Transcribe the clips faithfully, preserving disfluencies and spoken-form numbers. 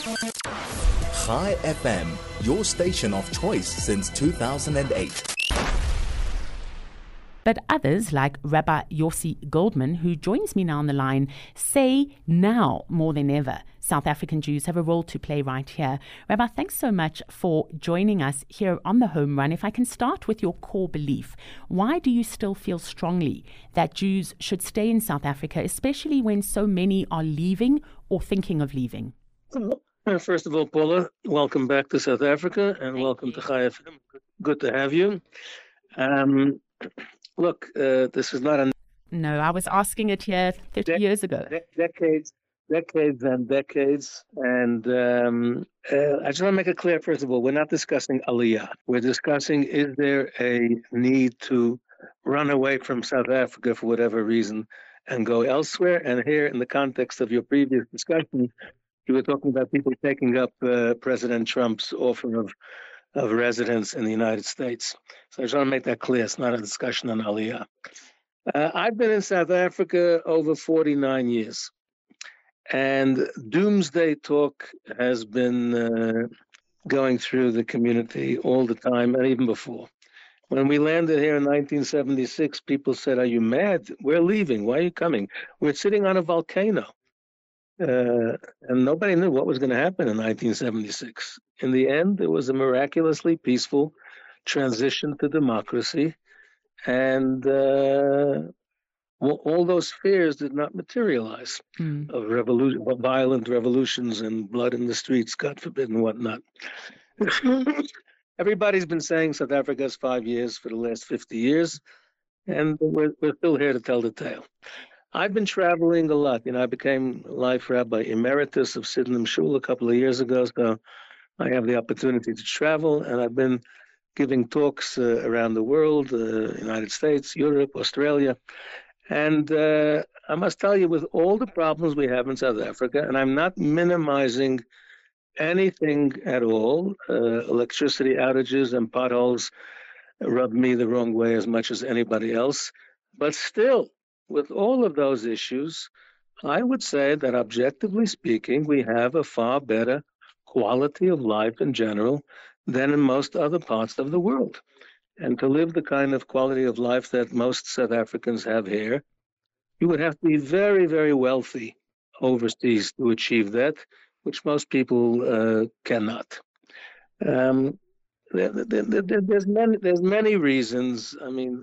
Chai F M, your station of choice since two thousand eight. But others, like Rabbi Yossi Goldman, who joins me now on the line, say now more than ever, South African Jews have a role to play right here. Rabbi, thanks so much for joining us here on The Home Run. If I can start with your core belief, why do you still feel strongly that Jews should stay in South Africa, especially when so many are leaving or thinking of leaving? First of all, Paula, welcome back to South Africa and Thank welcome you. to Chai F M. Good to have you. Um, look, uh, this is not a No, I was asking it here thirty De- years ago. de- decades, decades and decades. And um, uh, I just want to make it clear, first of all, we're not discussing Aliyah. We're discussing, is there a need to run away from South Africa for whatever reason and go elsewhere? And here, in the context of your previous discussion, you were talking about people taking up uh, President Trump's offer of, of residence in the United States. So I just want to make that clear. It's not a discussion on Aliyah. Uh, I've been in South Africa over forty-nine years. And doomsday talk has been uh, going through the community all the time and even before. When we landed here in nineteen seventy-six, people said, "Are you mad? We're leaving. Why are you coming? We're sitting on a volcano." Uh, and nobody knew what was going to happen in nineteen seventy-six. In the end, it was a miraculously peaceful transition to democracy. And uh, all, all those fears did not materialize Mm. of revolution, of violent revolutions and blood in the streets, God forbid, and whatnot. Everybody's been saying South Africa has five years for the last fifty years, and we're, we're still here to tell the tale. I've been traveling a lot. You know, I became life rabbi emeritus of Sydenham Shul a couple of years ago, so I have the opportunity to travel, and I've been giving talks uh, around the world, uh, United States, Europe, Australia. And uh, I must tell you, with all the problems we have in South Africa, and I'm not minimizing anything at all, uh, electricity outages and potholes rub me the wrong way as much as anybody else. But still, with all of those issues, I would say that objectively speaking, we have a far better quality of life in general than in most other parts of the world. And to live the kind of quality of life that most South Africans have here, you would have to be very, very wealthy overseas to achieve that, which most people uh, cannot. Um, there, there, there, there's many, there's many reasons. I mean,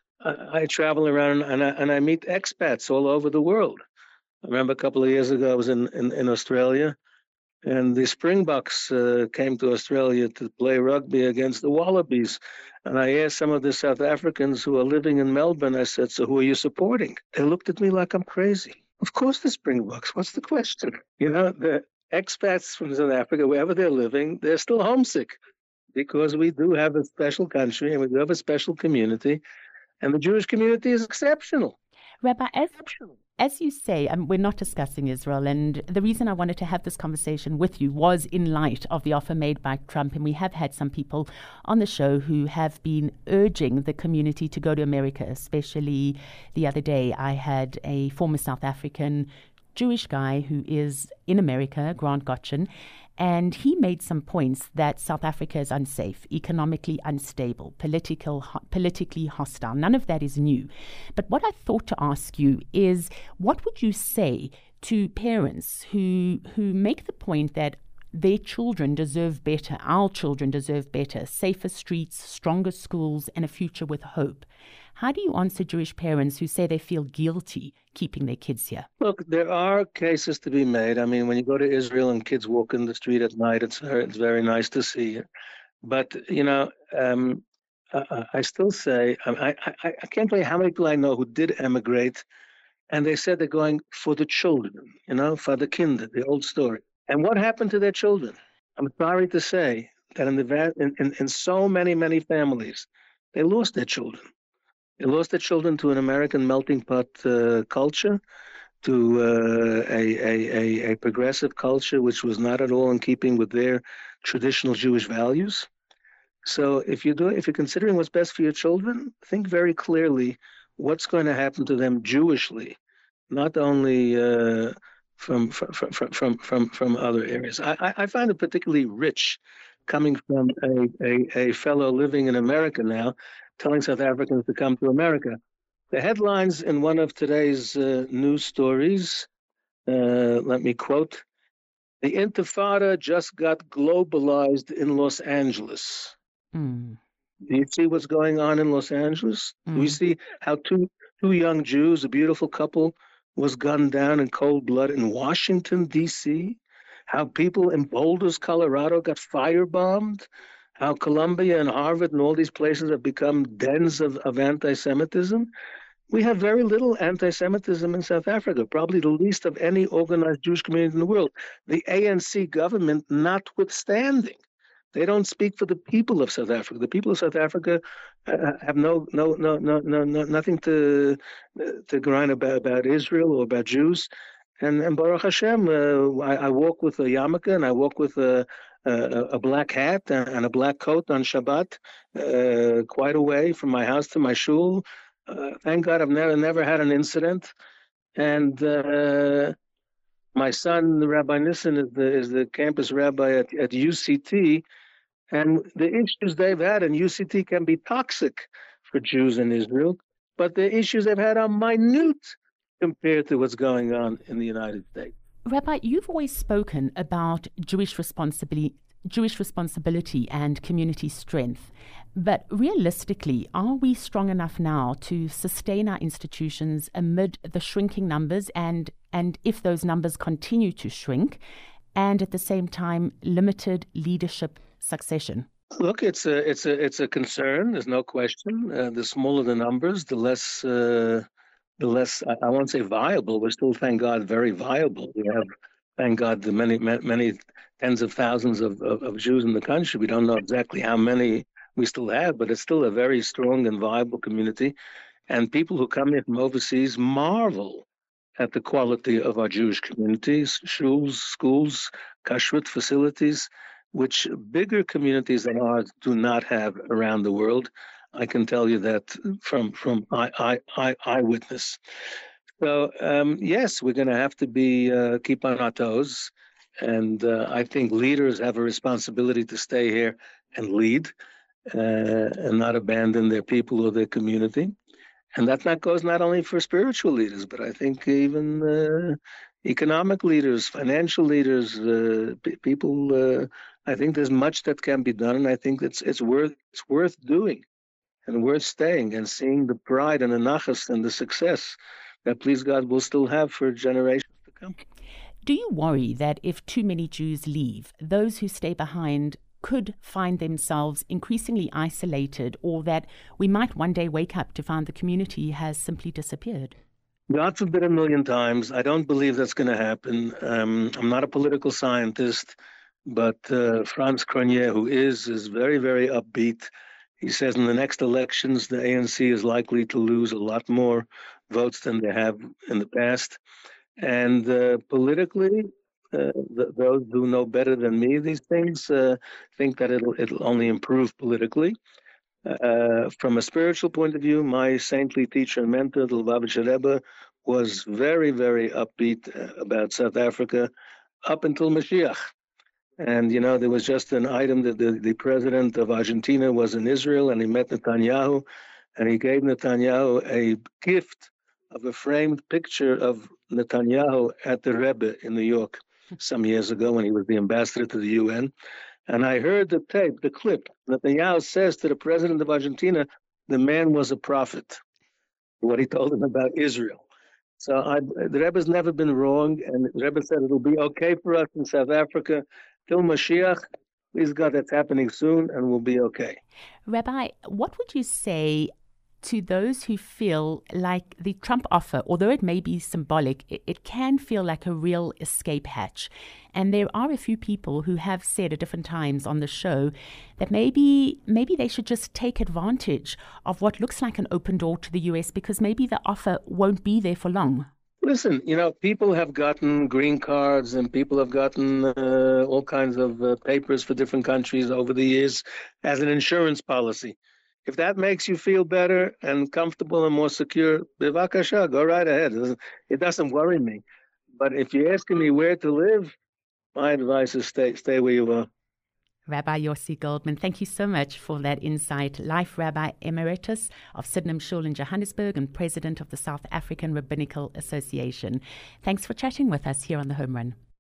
I, I travel around and I, and I meet expats all over the world. I remember a couple of years ago, I was in, in, in Australia, and the Springboks uh, came to Australia to play rugby against the Wallabies. And I asked some of the South Africans who are living in Melbourne, I said, "So who are you supporting?" They looked at me like I'm crazy. Of course the Springboks. What's the question? You know, the expats from South Africa, wherever they're living, they're still homesick because we do have a special country and we do have a special community. And the Jewish community is exceptional. Rabbi, as, Exceptional. as you say, um, we're not discussing Israel, and the reason I wanted to have this conversation with you was in light of the offer made by Trump, and we have had some people on the show who have been urging the community to go to America, especially the other day I had a former South African Jewish guy who is in America, Grant Gotchen, and he made some points that South Africa is unsafe, economically unstable, political, ho- politically hostile. None of that is new. But what I thought to ask you is, what would you say to parents who who make the point that their children deserve better, our children deserve better, safer streets, stronger schools, and a future with hope? How do you answer Jewish parents who say they feel guilty keeping their kids here? Look, there are cases to be made. I mean, when you go to Israel and kids walk in the street at night, it's very, it's very nice to see it. But, you know, um, I, I still say, I, I, I can't tell you how many people I know who did emigrate, and they said they're going for the children, you know, for the kinder, the old story. And what happened to their children? I'm sorry to say that in, the in, in, in so many, many families, they lost their children. They lost their children to an American melting pot uh, culture, to uh, a, a, a, a progressive culture which was not at all in keeping with their traditional Jewish values. So if you're doing, if you're considering what's best for your children, think very clearly what's going to happen to them Jewishly, not only uh, from from from from from, from other areas. I, I find it particularly rich coming from a, a, a fellow living in America now, telling South Africans to come to America. The headlines in one of today's uh, news stories, uh, let me quote, "The Intifada just got globalized in Los Angeles." Mm. Do you see what's going on in Los Angeles? Mm. Do we see how two two young Jews, a beautiful couple, was gunned down in cold blood in Washington, D C? How people in Boulders, Colorado got firebombed? How Columbia and Harvard and all these places have become dens of, of anti-Semitism? We have very little anti-Semitism in South Africa, probably the least of any organized Jewish community in the world. The A N C government notwithstanding. They don't speak for the people of South Africa. The people of South Africa uh, have no, no, no, no, no, no, nothing to uh, to grind about about Israel or about Jews. And, and Baruch Hashem, uh, I, I walk with a yarmulke and I walk with a, a, a black hat and a black coat on Shabbat, uh, quite a way from my house to my shul. Uh, thank God I've never never had an incident. And uh, my son, Rabbi Nissen, is the is the campus rabbi at, at U C T. And the issues they've had in U C T can be toxic for Jews in Israel, but the issues they've had are minute compared to what's going on in the United States. Rabbi, you've always spoken about Jewish responsibility, Jewish responsibility and community strength. But realistically, are we strong enough now to sustain our institutions amid the shrinking numbers, and, and if those numbers continue to shrink, and at the same time, limited leadership succession? Look, it's a it's a it's a concern. There's no question. Uh, the smaller the numbers, the less uh, the less I, I won't say viable. We're still, thank God, very viable. We have, thank God, the many many tens of thousands of, of, of Jews in the country. We don't know exactly how many we still have, but it's still a very strong and viable community. And people who come in from overseas marvel at the quality of our Jewish communities, shuls, schools, kashrut facilities, which bigger communities than ours do not have around the world. I can tell you that from from I, I, I, eyewitness. So um, yes, we're going to have to be uh, keep on our toes, and uh, I think leaders have a responsibility to stay here and lead, uh, and not abandon their people or their community. And that not goes not only for spiritual leaders, but I think even uh, economic leaders, financial leaders, uh, p- people. Uh, I think there's much that can be done, and I think it's it's worth it's worth doing, and worth staying and seeing the pride and the nachas and the success that, please God, we'll still have for generations to come. Do you worry that if too many Jews leave, those who stay behind could find themselves increasingly isolated, or that we might one day wake up to find the community has simply disappeared? God forbid a million times. I don't believe that's going to happen. Um, I'm not a political scientist, but uh, Franz Cronje, who is, is very, very upbeat. He says in the next elections, the A N C is likely to lose a lot more votes than they have in the past. And uh, politically, uh, th- those who know better than me these things uh, think that it'll it'll only improve politically. Uh, from a spiritual point of view, my saintly teacher and mentor, the Lubavitcher Rebbe, was very, very upbeat uh, about South Africa up until Mashiach. And, you know, there was just an item that the, the president of Argentina was in Israel, and he met Netanyahu, and he gave Netanyahu a gift of a framed picture of Netanyahu at the Rebbe in New York some years ago when he was the ambassador to the U N. And I heard the tape, the clip. Netanyahu says to the president of Argentina, the man was a prophet, what he told him about Israel. So I, the Rebbe's never been wrong, and the Rebbe said it'll be okay for us in South Africa till Mashiach. Please God, that's happening soon, and we'll be okay. Rabbi, what would you say to those who feel like the Trump offer, although it may be symbolic, it, it can feel like a real escape hatch? And there are a few people who have said at different times on the show that maybe maybe they should just take advantage of what looks like an open door to the U S, because maybe the offer won't be there for long. Listen, you know, people have gotten green cards and people have gotten uh, all kinds of uh, papers for different countries over the years as an insurance policy. If that makes you feel better and comfortable and more secure, bivakasha, go right ahead. It doesn't, it doesn't worry me. But if you're asking me where to live, my advice is stay stay where you are. Rabbi Yossi Goldman, thank you so much for that insight. Life Rabbi Emeritus of Sydenham Shul in Johannesburg and President of the South African Rabbinical Association. Thanks for chatting with us here on The Home Run.